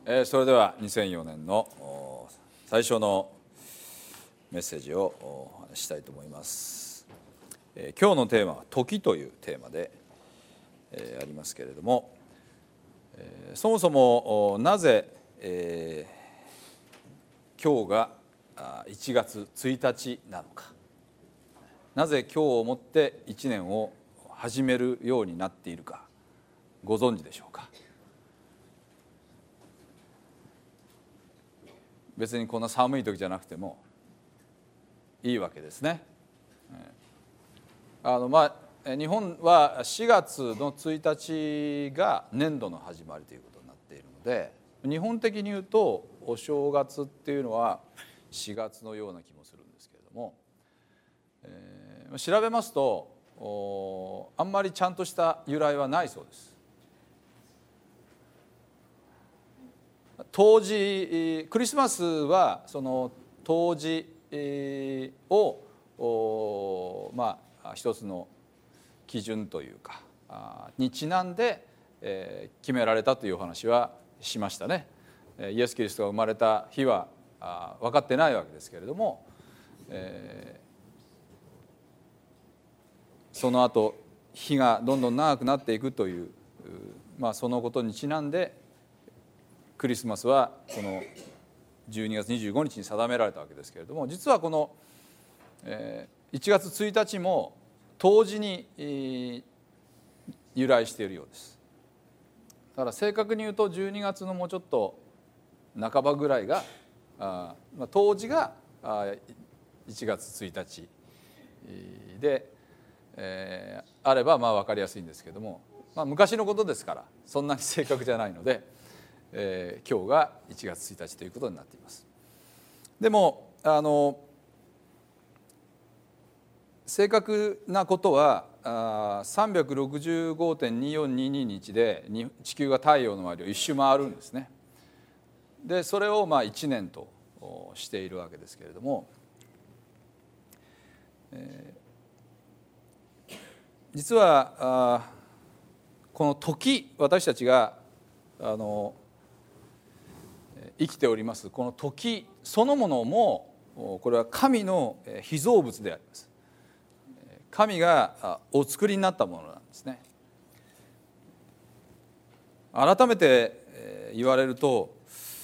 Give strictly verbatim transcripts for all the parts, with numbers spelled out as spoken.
えー、それではにせんよねんの最初のメッセージをお話ししたいと思います。えー、今日のテーマは時というテーマで、えー、ありますけれども、えー、そもそもなぜ、えー、今日がいちがつついたちなのか、なぜ今日をもっていちねんを始めるようになっているかご存知でしょうか。別にこんな寒い時じゃなくてもいいわけですね。あのまあ日本はしがつのついたちが年度の始まりということになっているので、日本的に言うとお正月っていうのはしがつのような気もするんですけれども、えー、調べますとあんまりちゃんとした由来はないそうです。冬至、クリスマスはその冬至をまあ一つの基準というかにちなんで決められたというお話はしましたね。イエス・キリストが生まれた日は分かってないわけですけれども、その後日がどんどん長くなっていくという、まあ、そのことにちなんでクリスマスはこのじゅうにがつにじゅうごにちに定められたわけですけれども、実はこのいちがつついたちも冬至に由来しているようです。だから正確に言うとじゅうにがつのもうちょっと半ばぐらいがあ、まあ、冬至がいちがつついたちで、えー、あればまあ分かりやすいんですけども、まあ、昔のことですからそんなに正確じゃないので、えー、今日がいちがつついたちということになっています。でもあの正確なことは さんびゃくろくじゅうごてんにーよんにーにー 日で地球が太陽の周りを一周回るんですね。でそれをまあいちねんとしているわけですけれども、えー、実はあこの時、私たちがあの生きておりますこの時そのものもこれは神の被造物であります。神がお作りになったものなんですね。改めて言われると、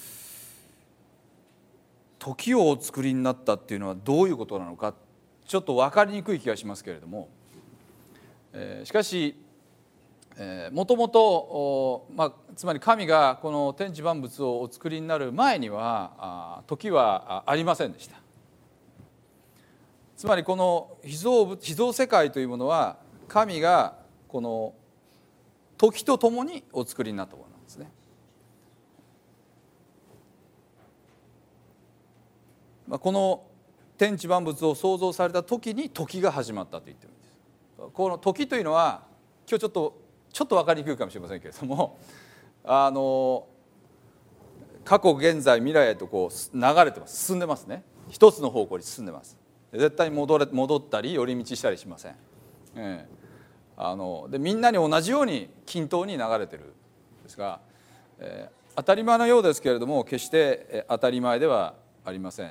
時をお作りになったっていうのはどういうことなのかちょっと分かりにくい気がしますけれども、しかしもともと、まあ、つまり神がこの天地万物をお作りになる前には時はありませんでした。つまりこの被造物、被造世界というものは神がこの時とともにお作りになったものなんですね。この天地万物を創造された時に時が始まったと言ってるんです。この時というのは今日ちょっとちょっと分かりにくいかもしれませんけれども、あの過去現在未来へとこう流れてます、進んでますね。一つの方向に進んでます。絶対に 戻れ戻ったり寄り道したりしません。ええ、あのでみんなに同じように均等に流れてるんですが、えー、当たり前のようですけれども決して当たり前ではありません。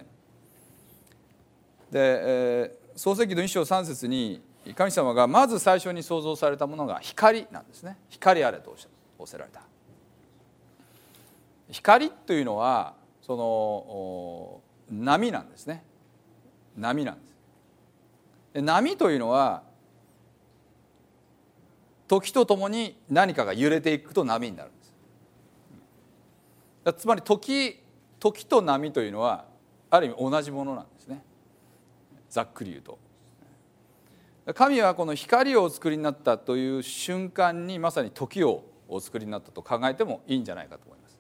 で、えー、創世記の一章三節に神様がまず最初に創造されたものが光なんですね。光あれと仰せられた。光というのはその波なんですね。波なんです。で波というのは時とともに何かが揺れていくと波になるんです。つまり時、時と波というのはある意味同じものなんですね。ざっくり言うと。神はこの光をお作りになったという瞬間にまさに時をお作りになったと考えてもいいんじゃないかと思います。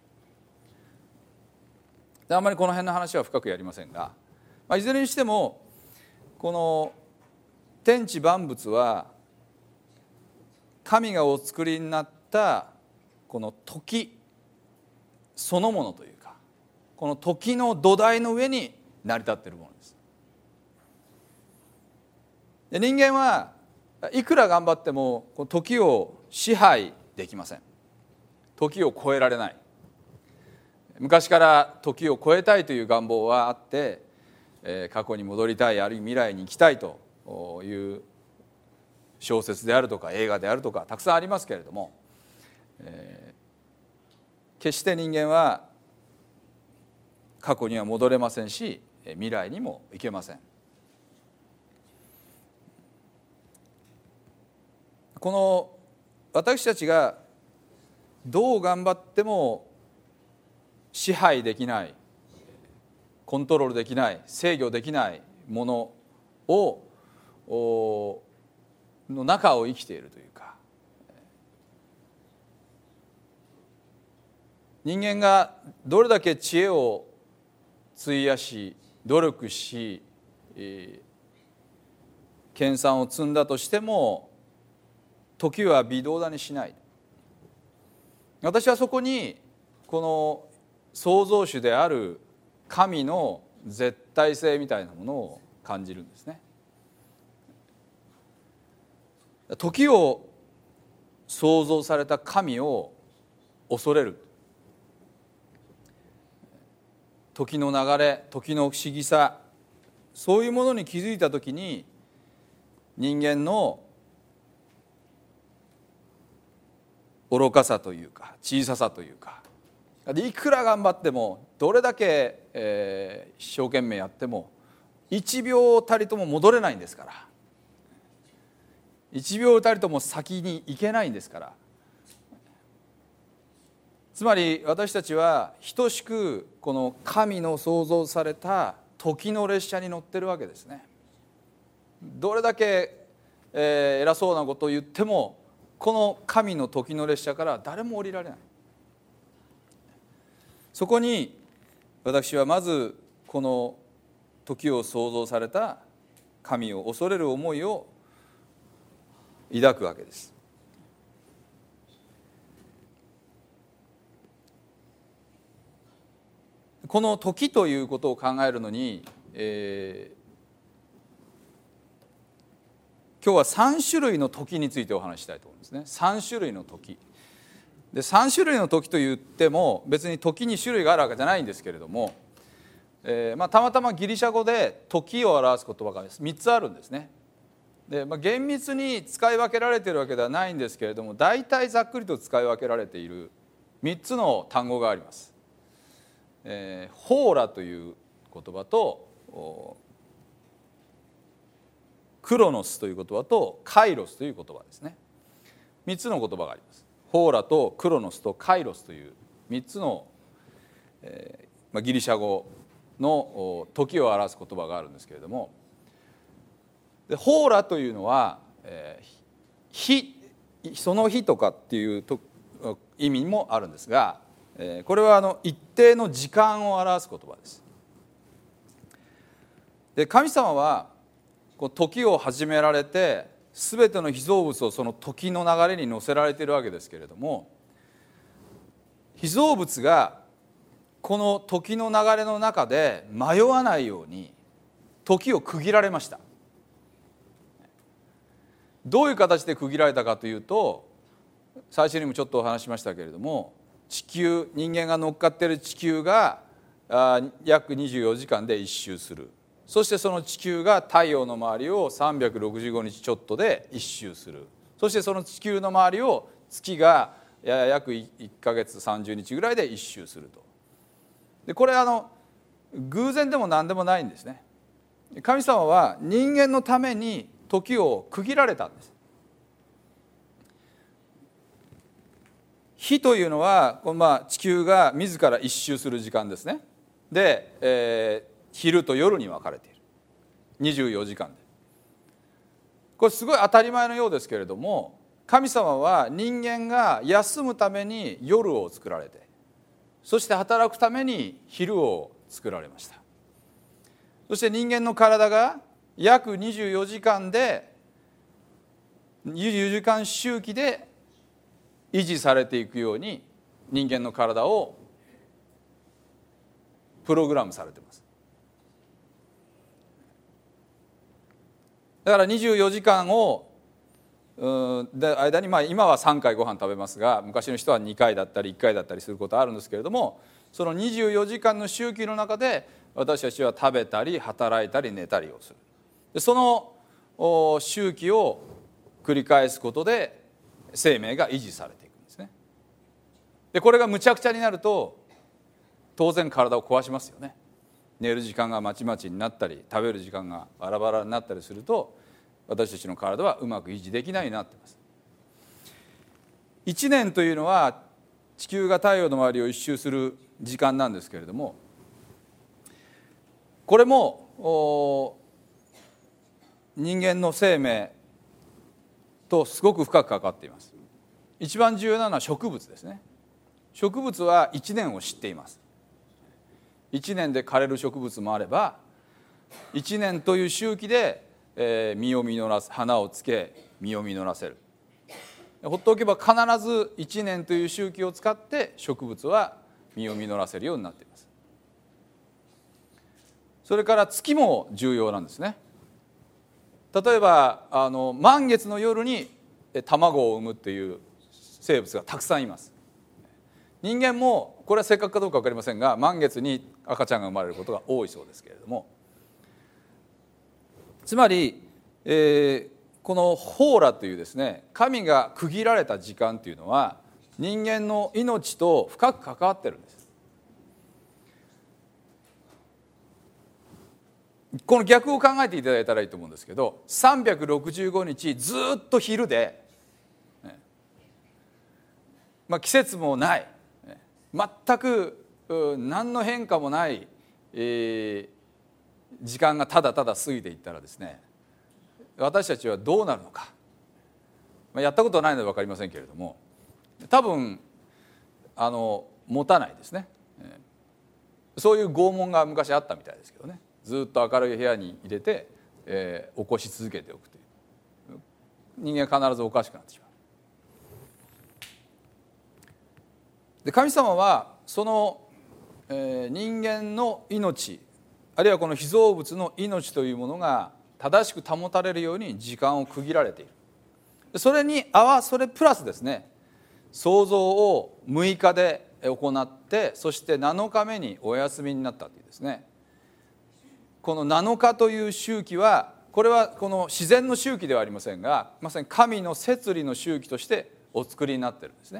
であんまりこの辺の話は深くやりませんが、まあ、いずれにしてもこの天地万物は神がお作りになったこの時そのものというか、この時の土台の上に成り立っているものです。で人間はいくら頑張っても時を支配できません。時を超えられない。 昔から時を超えたいという願望はあって、えー、過去に戻りたい、あるいは未来に行きたいという小説であるとか映画であるとかたくさんありますけれども、えー、決して人間は過去には戻れませんし、未来にも行けません。この私たちがどう頑張っても支配できない、コントロールできない、制御できないものをの中を生きているというか、人間がどれだけ知恵を費やし努力し、えー、研鑽を積んだとしても時は微動だにしない。私はそこにこの創造主である神の絶対性みたいなものを感じるんですね。時を創造された神を恐れる。時の流れ、時の不思議さ、そういうものに気づいたときに、人間の愚かさというか小ささというか、いくら頑張ってもどれだけ、えー、一生懸命やっても一秒たりとも戻れないんですから、一秒たりとも先に行けないんですから。つまり私たちは等しくこの神の創造された時の列車に乗ってるわけですね。どれだけ、えー、偉そうなことを言ってもこの神の時の列車から誰も降りられない。そこに私はまずこの時を創造された神を恐れる思いを抱くわけです。この時ということを考えるのに、えー、今日はさん種類の時についてお話ししたいと思うんですね。さん種類の時で、さん種類の時といっても別に時に種類があるわけじゃないんですけれども、えーまあ、たまたまギリシャ語で時を表す言葉がみっつあるんですね。で、まあ、厳密に使い分けられているわけではないんですけれども、大体ざっくりと使い分けられているみっつの単語があります。えー、ホーラという言葉とクロノスという言葉とカイロスという言葉ですね。みっつの言葉があります。ホーラとクロノスとカイロスというみっつの、えーまあ、ギリシャ語の時を表す言葉があるんですけれども、でホーラというのは、えー、日その日とかっていうと意味もあるんですが、これはあの一定の時間を表す言葉です。で、神様はこう時を始められて全ての被造物をその時の流れに乗せられているわけですけれども、被造物がこの時の流れの中で迷わないように時を区切られました。どういう形で区切られたかというと、最初にもちょっとお話しましたけれども、地球、人間が乗っかっている地球が約にじゅうよじかんで一周する。そしてその地球が太陽の周りをさんびゃくろくじゅうごにちちょっとで一周する。そしてその地球の周りを月が約いっかげつさんじゅうにちぐらいで一周すると。でこれあの偶然でも何でもないんですね。神様は人間のために時を区切られたんです。日というのは、まあ、地球が自ら一周する時間ですね。で、えー、昼と夜に分かれているにじゅうよじかんで、これすごい当たり前のようですけれども、神様は人間が休むために夜を作られて、そして働くために昼を作られました。そして人間の体が約にじゅうよじかんでにじゅうよじかん周期で維持されていくように人間の体をプログラムされています。だからにじゅうよじかんをで間に、まあ、今はさんかいご飯食べますが、昔の人はにかいだったりいっかいだったりすることはあるんですけれども、そのにじゅうよじかんの周期の中で私たちは食べたり働いたり寝たりをする。でその周期を繰り返すことで生命が維持されていくんですね。でこれがむちゃくちゃになると当然体を壊しますよね。寝る時間がまちまちになったり食べる時間がバラバラになったりすると、私たちの体はうまく維持できないようになっています。いちねんというのは地球が太陽の周りを一周する時間なんですけれども、これも人間の生命とすごく深く関わっています。一番重要なのは植物ですね。植物はいちねんを知っています。いちねんで枯れる植物もあれば、いちねんという周期でえー、実を実らす、花をつけ実を実らせる。ほっておけば必ずいちねんという周期を使って植物は実を実らせるようになっています。それから月も重要なんですね。例えばあの満月の夜に卵を産むという生物がたくさんいます。人間もこれは正確かどうか分かりませんが、満月に赤ちゃんが生まれることが多いそうですけれども、つまり、えー、このホーラというですね、神が区切られた時間というのは人間の命と深く関わってるんです。この逆を考えていただいたらいいと思うんですけど、さんびゃくろくじゅうごにちずっと昼で、まあ、季節もない、全く何の変化もない、えー時間がただただ過ぎていったらですね、私たちはどうなるのか、まあ、やったことないので分かりませんけれども、多分あの持たないですね。そういう拷問が昔あったみたいですけどね。ずっと明るい部屋に入れて、えー、起こし続けておくという、人間は必ずおかしくなってしまう。で神様はその、えー、人間の命、あるいはこの被造物の命というものが正しく保たれるように時間を区切られている。それに合わそれプラスですね、創造をむいかで行って、そしてなのかめにお休みになったというですね、このなのかという周期は、これはこの自然の周期ではありませんが、まさに神の摂理の周期としてお作りになっているんですね。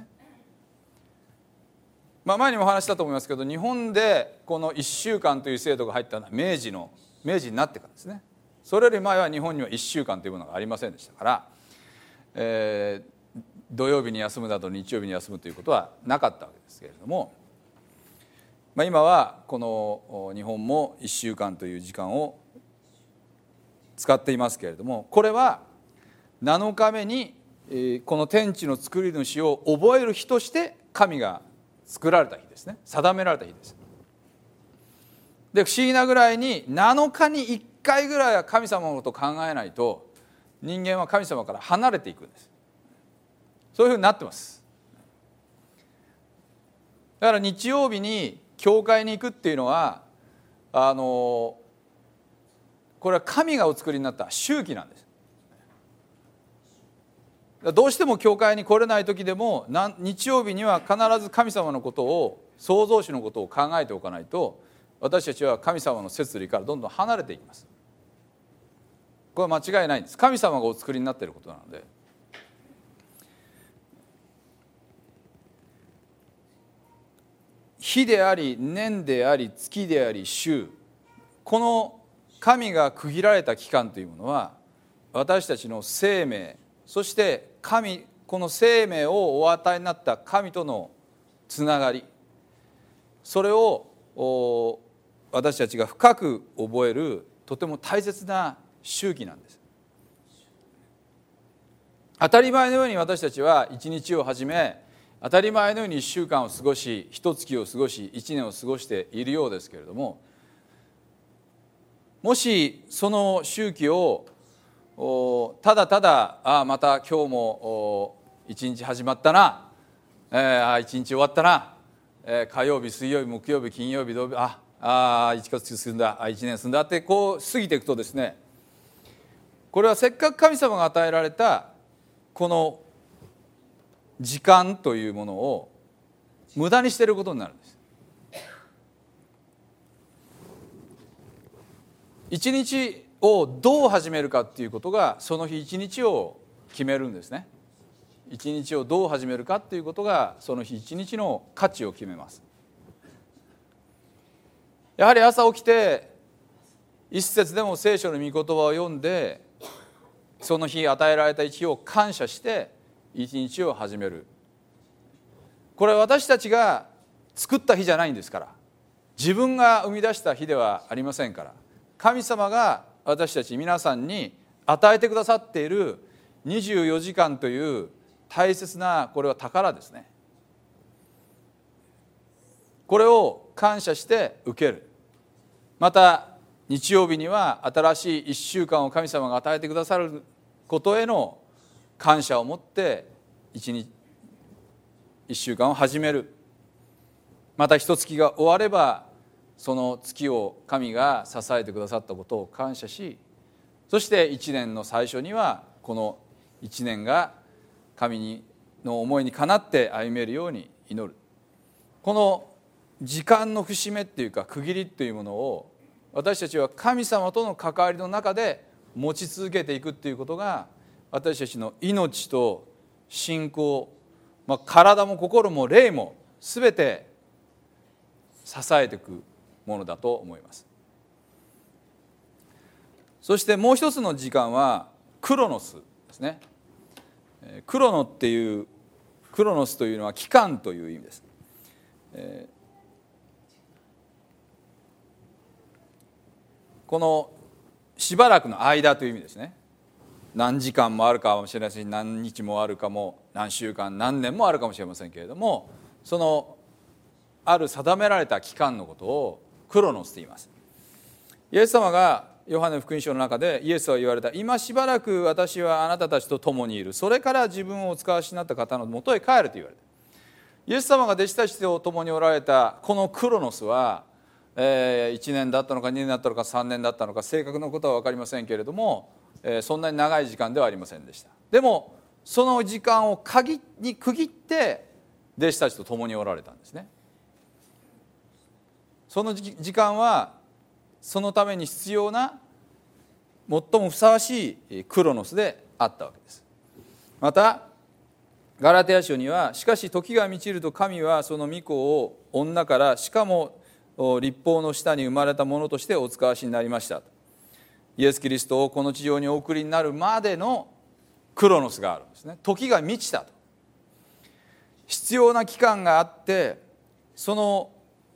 まあ、前にもお話したと思いますけど、日本でこのいっしゅうかんという制度が入ったのは明治の明治になってからですね。それより前は日本にはいっしゅうかんというものがありませんでしたから、えー、土曜日に休むなど日曜日に休むということはなかったわけですけれども、まあ、今はこの日本もいっしゅうかんという時間を使っていますけれども、これはなのかめにこの天地の作り主を覚える日として神が作られた日ですね。定められた日です。で不思議なぐらいになのかにいっかいぐらいは神様のことを考えないと人間は神様から離れていくんです。そういうふうになってます。だから日曜日に教会に行くっていうのはあのこれは神がお作りになった周期なんです。どうしても教会に来れない時でも日曜日には必ず神様のことを、創造主のことを考えておかないと、私たちは神様の摂理からどんどん離れていきます。これは間違いないんです。神様がお作りになっていることなので。日であり年であり月であり週、この神が区切られた期間というものは私たちの生命、そして神、この生命をお与えになった神とのつながり、それを私たちが深く覚えるとても大切な周期なんです。当たり前のように私たちは一日を始め、当たり前のように一週間を過ごし、一月を過ごし、一年を過ごしているようですけれども、もしその周期をただただあまた今日も一日始まったな、えー、あ一日終わったな、えー、火曜日水曜日木曜日金曜日土曜日、ああ一月進んだ、あ一年進んだってこう過ぎていくとですね、これはせっかく神様が与えられたこの時間というものを無駄にしていることになるんです。一日をどう始めるかっていうことがその日一日を決めるんですね。一日をどう始めるかっていうことがその日一日の価値を決めます。やはり朝起きて一節でも聖書の御言葉を読んで、その日与えられた日を感謝して一日を始める。これは私たちが作った日じゃないんですから、自分が生み出した日ではありませんから、神様が私たち皆さんに与えてくださっているにじゅうよじかんという大切な、これは宝ですね。これを感謝して受ける。また日曜日には新しいいっしゅうかんを神様が与えてくださることへの感謝を持って一日いっしゅうかんを始める。また一月が終わればその月を神が支えてくださったことを感謝し、そしていちねんの最初にはこのいちねんが神にの思いにかなって歩めるように祈る。この時間の節目っていうか区切りっていうものを私たちは神様との関わりの中で持ち続けていくっていうことが、私たちの命と信仰、まあ、体も心も霊も全て支えていくものだと思います。そしてもう一つの時間はクロノスですね。クロノっていうクロノスというのは期間という意味です。えーこのしばらくの間という意味ですね。何時間もあるかもしれないし、何日もあるかも、何週間何年もあるかもしれませんけれども、そのある定められた期間のことをクロノスと言います。イエス様がヨハネ福音書の中でイエスは言われた、今しばらく私はあなたたちと共にいる、それから自分をお使わしになった方のもとへ帰ると言われた。イエス様が弟子たちと共におられたこのクロノスは、えー、いちねんだったのかにねんだったのかさんねんだったのか正確なことは分かりませんけれども、えー、そんなに長い時間ではありませんでした。でもその時間を限に区切って弟子たちと共におられたんですね。その時間はそのために必要な最もふさわしいクロノスであったわけです。またガラテヤ書には、しかし時が満ちると神はその御子を女からしかも立法の下に生まれたものとしてお使わしになりました。イエス・キリストをこの地上にお送りになるまでのクロノスがあるんですね。時が満ちたと、必要な期間があって、その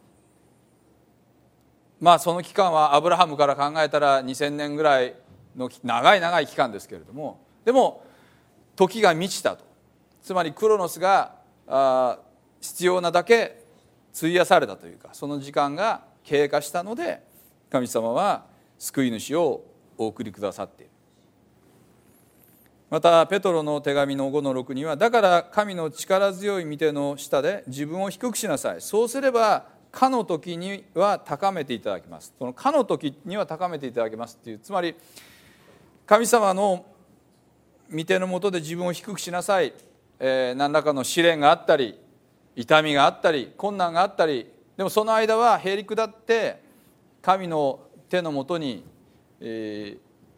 まあその期間はアブラハムから考えたらにせんねんぐらいの長い長い期間ですけれども、でも時が満ちたと、つまりクロノスがあ必要なだけ費やされたというか、その時間が経過したので神様は救い主をお送りくださっている。またペトロの手紙のごのろくには、だから神の力強い御手の下で自分を低くしなさい、そうすればかの時には高めていただきます。そのかの時には高めていただきますっていう、つまり神様の御手の下で自分を低くしなさい、えー、何らかの試練があったり痛みがあったり困難があったり、でもその間はへりくだって神の手のもとに、えー、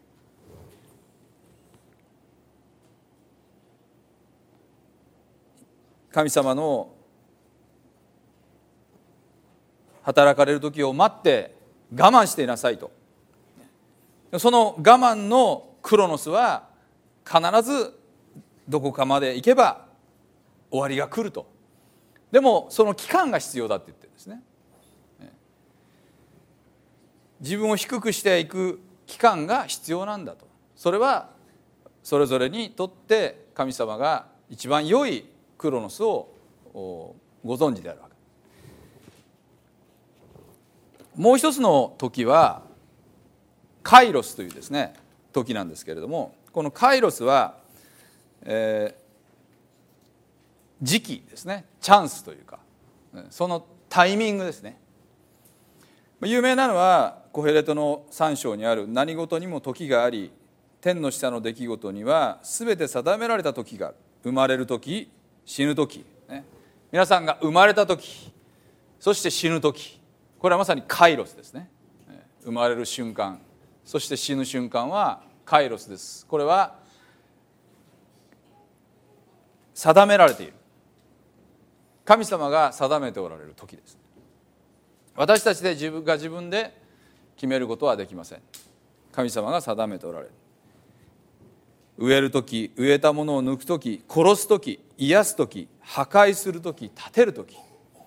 神様の働かれる時を待って我慢していなさいと。その我慢のクロノスは必ずどこかまで行けば終わりが来ると。でもその期間が必要だって言ってるんですね。自分を低くしていく期間が必要なんだと。それはそれぞれにとって神様が一番良いクロノスをご存知であるわけ。もう一つの時はカイロスというですね時なんですけれども、このカイロスは、えー、時期ですね、チャンスというかそのタイミングですね。有名なのはコヘレトのさん章にある、何事にも時があり天の下の出来事には全て定められた時がある。生まれる時、死ぬ時、ね、皆さんが生まれた時、そして死ぬ時、これはまさにカイロスですね。生まれる瞬間、そして死ぬ瞬間はカイロスです。これは定められている、神様が定めておられる時です。私たちで自分が自分で決めることはできません。神様が定めておられる。植える時、植えたものを抜く時、殺す時、癒す時、破壊する時、立てる時、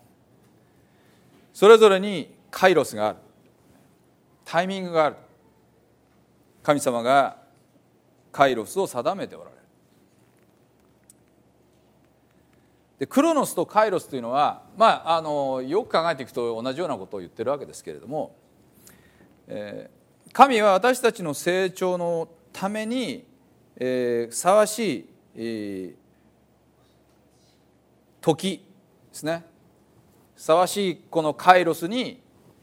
それぞれにカイロスがある、タイミングがある。神様がカイロスを定めておられる。でクロノスとカイロスというのは、まあ、あのよく考えていくと同じようなことを言ってるわけですけれども、えー、神は私たちの成長のために、えー、ふさわしい、えー、時ですね、ふさわしいこのカイロスに、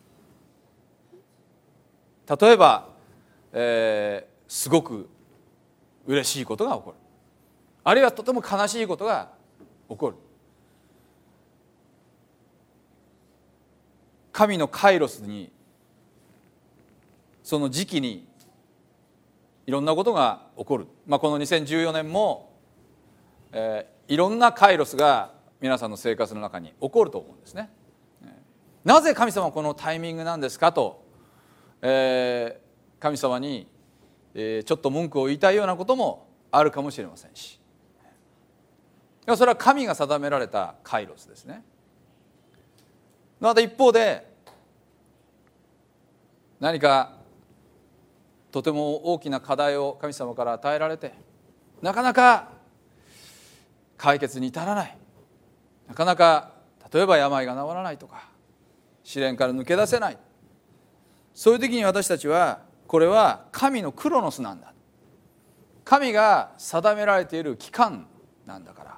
例えば、えー、すごく嬉しいことが起こる、あるいはとても悲しいことが起こる。神のカイロスに、その時期にいろんなことが起こる、まあ、このにせんじゅうよねんも、えー、いろんなカイロスが皆さんの生活の中に起こると思うんですね。なぜ神様はこのタイミングなんですかと、えー、神様に、えー、ちょっと文句を言いたいようなこともあるかもしれませんし、それは神が定められたカイロスですね。また一方で、何かとても大きな課題を神様から与えられて、なかなか解決に至らない、なかなか例えば病が治らないとか、試練から抜け出せない、そういう時に私たちは、これは神のクロノスなんだ、神が定められている期間なんだから、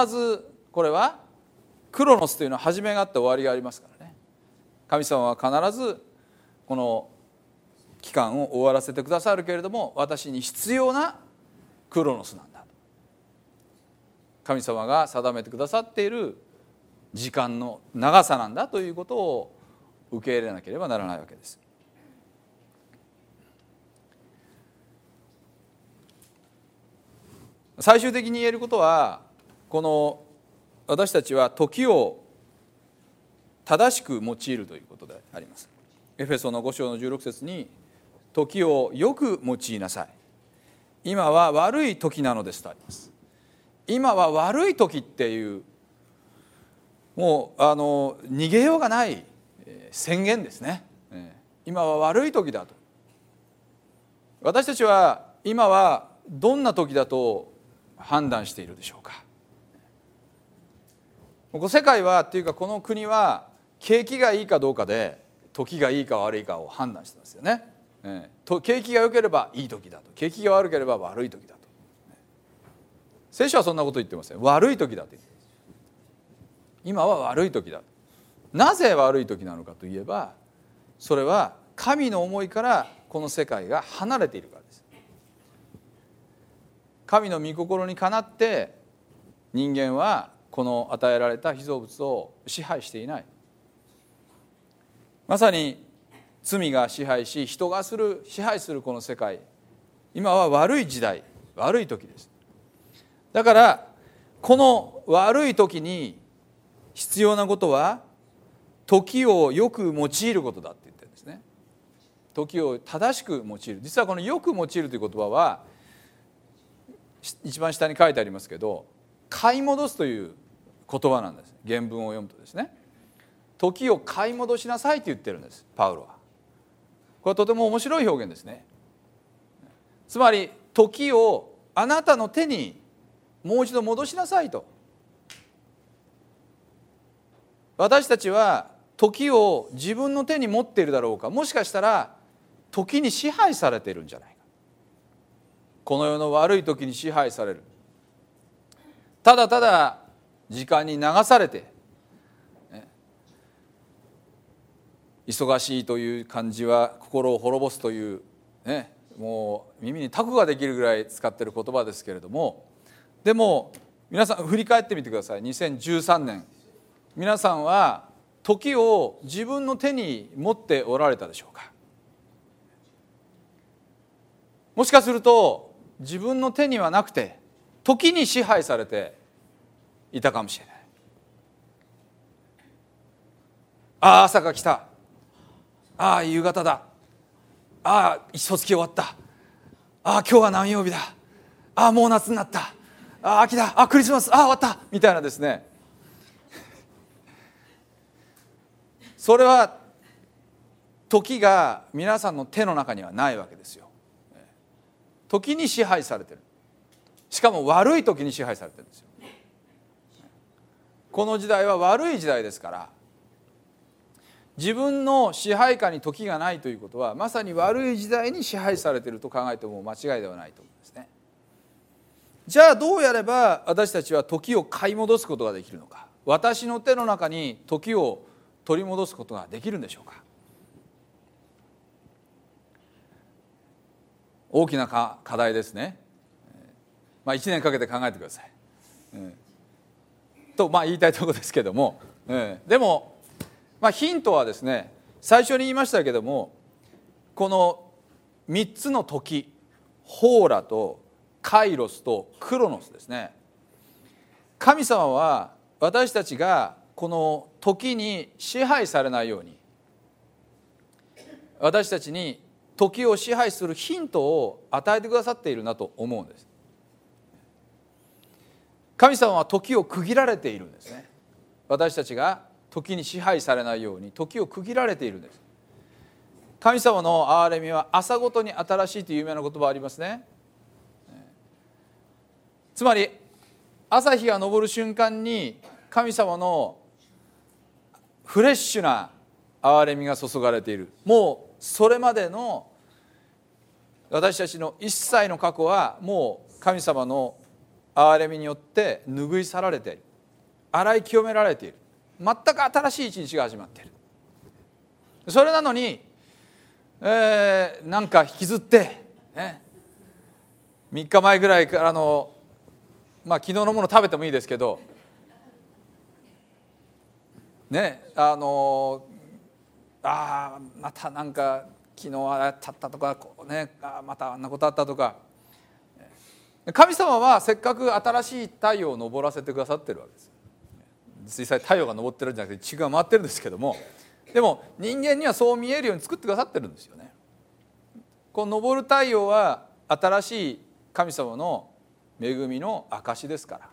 必ずこれはクロノスというのは始めがあって終わりがありますからね。神様は必ずこの期間を終わらせてくださるけれども、私に必要なクロノスなんだ、神様が定めてくださっている時間の長さなんだということを受け入れなければならないわけです。最終的に言えることは、この私たちは時を正しく用いるということであります。エフェソのご章のじゅうろく節に、時をよく用いなさい、今は悪い時なのですとあります。今は悪い時っていう、もうあの逃げようがない宣言ですね。今は悪い時だと。私たちは今はどんな時だと判断しているでしょうか。世界はっていうか、この国は景気がいいかどうかで時がいいか悪いかを判断してますよね。景気が良ければいい時だと、景気が悪ければ悪い時だと。聖書はそんなこと言ってません。悪い時だと言ってます。今は悪い時だ。なぜ悪い時なのかといえば、それは神の思いからこの世界が離れているからです。神の御心にかなって人間はこの与えられた被造物を支配していない。まさに罪が支配し、人がする支配するこの世界、今は悪い時代、悪い時です。だからこの悪い時に必要なことは、時をよく用いることだって言ってるんですね。時を正しく用いる。実はこのよく用いるという言葉は、一番下に書いてありますけど、買い戻すという言葉なんです。原文を読むとですね、時を買い戻しなさいと言ってるんです、パウロは。これはとても面白い表現ですね。つまり時をあなたの手にもう一度戻しなさいと。私たちは時を自分の手に持っているだろうか、もしかしたら時に支配されているんじゃないか。この世の悪い時に支配される。ただただ時間に流されて、ね、忙しいという感じは心を滅ぼすという、ね、 もう耳にタコができるぐらい使っている言葉ですけれども、でも皆さん振り返ってみてください。にせんじゅうさんねん、皆さんは時を自分の手に持っておられたでしょうか。もしかすると自分の手にはなくて時に支配されていたかもしれない。ああ朝が来た、ああ夕方だ、ああ一月終わった、ああ今日は何曜日だ、ああもう夏になった、ああ秋だ、ああクリスマス、ああ終わったみたいなですね、それは時が皆さんの手の中にはないわけですよ。時に支配されてる、しかも悪い時に支配されてるんですよ。この時代は悪い時代ですから、自分の支配下に時がないということはまさに悪い時代に支配されていると考えても間違いではないと思うんですね。じゃあどうやれば私たちは時を買い戻すことができるのか。私の手の中に時を取り戻すことができるんでしょうか。大きな課題ですね。まあ、いちねんかけて考えてください、えー、と、まあ、言いたいところですけども、えー、でも、まあ、ヒントはですね、最初に言いましたけども、このみっつの時、ホーラとカイロスとクロノスですね。神様は私たちがこの時に支配されないように、私たちに時を支配するヒントを与えてくださっているなと思うんです。神様は時を区切られているんですね。私たちが時に支配されないように時を区切られているんです。神様の憐れみは朝ごとに新しいという有名な言葉ありますね。つまり朝日が昇る瞬間に神様のフレッシュな憐れみが注がれている。もうそれまでの私たちの一切の過去はもう神様の憐れみによって拭い去られている、洗い清められている、全く新しい一日が始まっている。それなのに、えー、なんか引きずって、ね、みっかまえぐらいからの、まあ昨日のもの食べてもいいですけどね、あのあまたなんか昨日あれたったとか、こう、ね、あまたあんなことあったとか、神様はせっかく新しい太陽を昇らせてくださってるわけです。実際太陽が昇ってるんじゃなくて地球が回ってるんですけども、でも人間にはそう見えるように作ってくださってるんですよね。この昇る太陽は新しい神様の恵みの証ですから、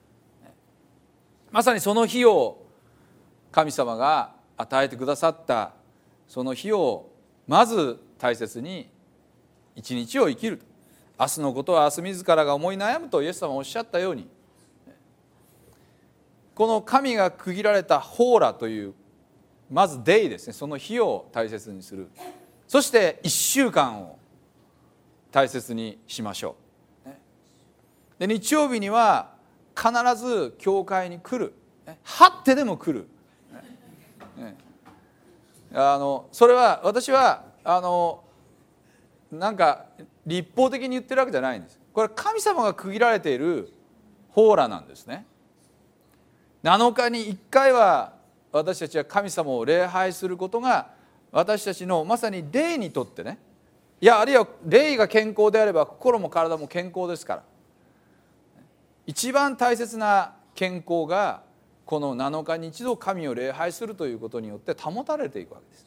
まさにその日を神様が与えてくださったその日をまず大切に一日を生きる。明日のことは明日自らが思い悩むとイエス様はおっしゃったように、この神が区切られたホーラというまずデイですね、その日を大切にする。そしていっしゅうかんを大切にしましょう。で日曜日には必ず教会に来る、はってでも来る。あのそれは私はあのなんか立法的に言ってるわけじゃないんです。これ神様が区切られているホーラなんですね。なのかにいっかいは私たちは神様を礼拝することが私たちのまさに霊にとってね、いやあるいは霊が健康であれば心も体も健康ですから、一番大切な健康がこのなのかに一度神を礼拝するということによって保たれていくわけです。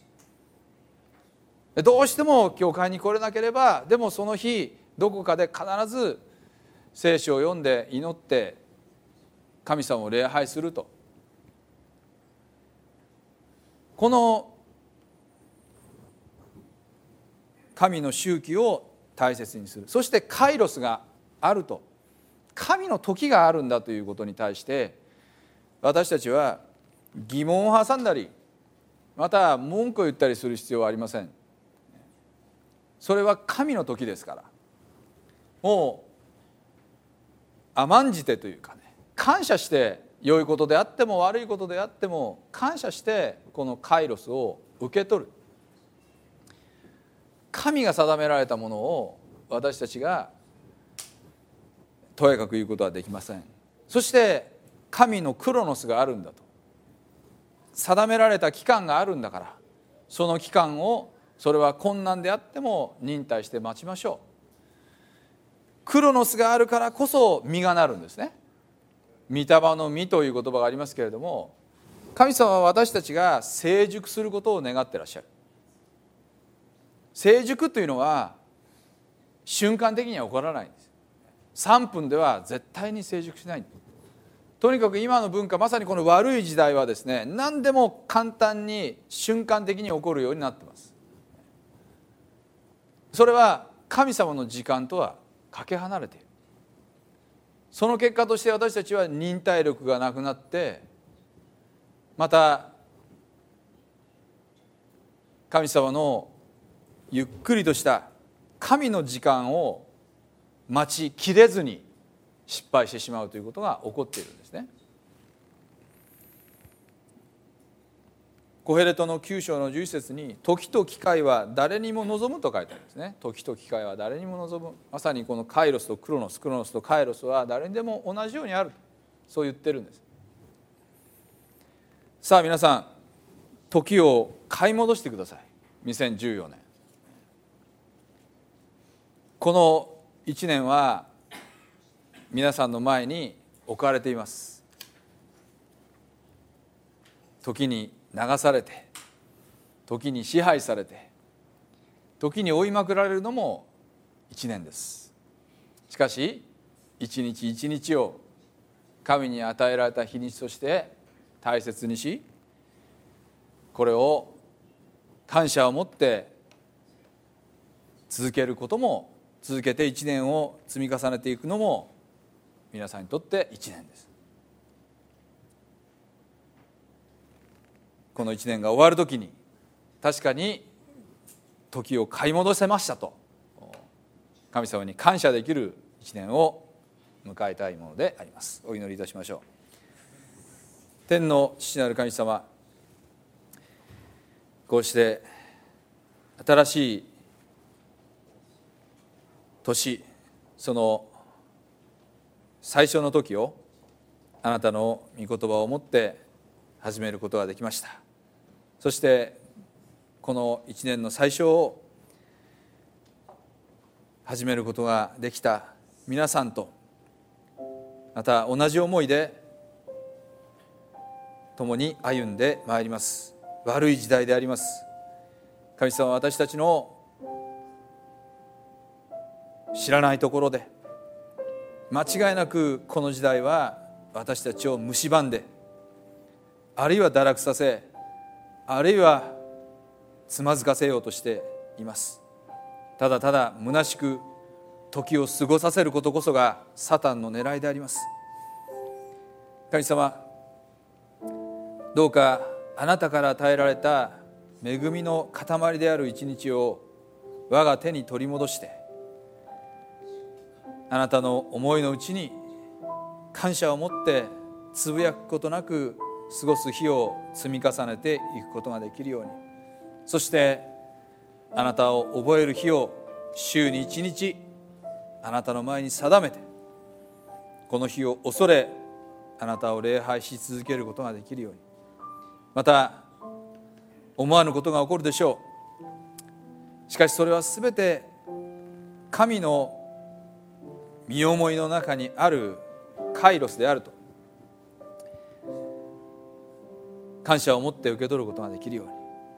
どうしても教会に来れなければ、でもその日どこかで必ず聖書を読んで祈って神様を礼拝すると、この神の周期を大切にする。そしてカイロスがあると、神の時があるんだということに対して私たちは疑問を挟んだりまた文句を言ったりする必要はありません。それは神の時ですから、もう甘んじてというかね、感謝して、良いことであっても悪いことであっても感謝してこのカイロスを受け取る。 神が定められたものを私たちがとやかく言うことはできません。そして神のクロノスがあるんだと、定められた期間があるんだから、その期間をそれは困難であっても忍耐して待ちましょう。クロノスがあるからこそ実がなるんですね。御霊の実という言葉がありますけれども、神様は私たちが成熟することを願ってらっしゃる。成熟というのは瞬間的には起こらないんです。さんぷんでは絶対に成熟しない。とにかく今の文化、まさにこの悪い時代はですね、何でも簡単に瞬間的に起こるようになっています。それは神様の時間とはかけ離れている。その結果として私たちは忍耐力がなくなって、また神様のゆっくりとした神の時間を待ちきれずに失敗してしまうということが起こっているんですね。コヘレトのきゅう章のじゅういち節に、時と機会は誰にも望むと書いてあるんですね。時と機会は誰にも望む。まさにこのカイロスとクロノス、クロノスとカイロスは誰にでも同じようにある、そう言ってるんです。さあ皆さん、時を買い戻してください。にせんじゅうよねん、このいちねんは皆さんの前に置かれています。時に流されて、時に支配されて、時に追いまくられるのもいちねんです。しかし一日一日を神に与えられた日にちとして大切にし、これを感謝を持って続けることも、続けていちねんを積み重ねていくのも皆さんにとっていちねんです。このいちねんが終わるときに、確かに時を買い戻せましたと神様に感謝できるいちねんを迎えたいものであります。お祈りいたしましょう。天の父なる神様、こうして新しい年、その最初の時をあなたの御言葉を持って始めることができました。そしてこの一年の最初を始めることができた皆さんと、また同じ思いで共に歩んでまいります。悪い時代であります。神様は私たちの知らないところで間違いなくこの時代は私たちを蝕んで、あるいは堕落させ、あるいはつまずかせようとしています。ただただ虚しく時を過ごさせることこそがサタンの狙いであります。神様、どうかあなたから与えられた恵みの塊である一日を我が手に取り戻して、あなたの思いのうちに感謝を持ってつぶやくことなく過ごす日を積み重ねていくことができるように、そしてあなたを覚える日を週に一日あなたの前に定めて、この日を恐れあなたを礼拝し続けることができるように。また思わぬことが起こるでしょう。しかしそれはすべて神の身思いの中にあるカイロスであると感謝を持って受け取ることができるように。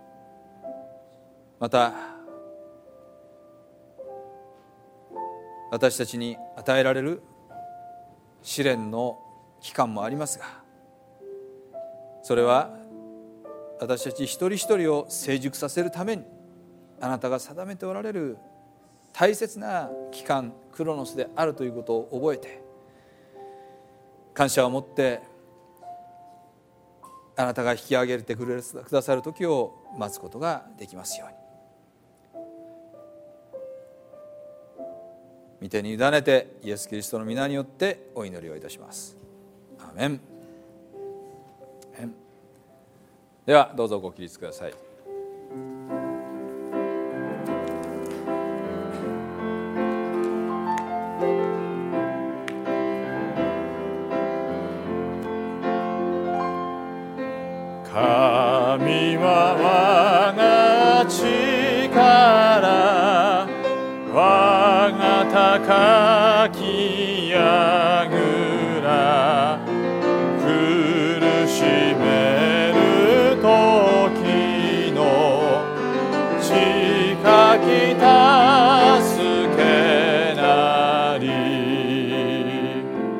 また私たちに与えられる試練の期間もありますが、それは私たち一人一人を成熟させるためにあなたが定めておられる大切な期間、クロノスであるということを覚えて、感謝を持ってあなたが引き上げてくださる時を待つことができますように。御手に委ねてイエス・キリストの皆によってお祈りをいたします。アーメン。ではどうぞご起立ください。 神は我が力、我が高き櫓、苦しめる時の近き助けなり。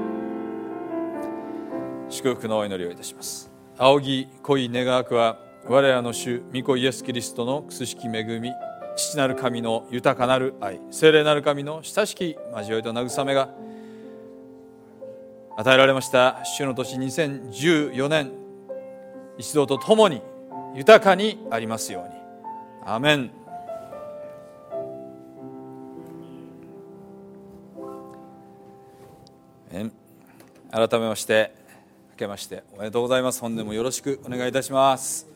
祝福のお祈りをいたします。仰ぎ恋願わくは、我らの主御子イエスキリストのくすしき恵み、父なる神の豊かなる愛、聖霊なる神の親しき交わりと慰めが、与えられました主の年にせんじゅうよねん一同と共に豊かにありますように。アーメン。改めまして明けましておめでとうございます。本年もよろしくお願いいたします。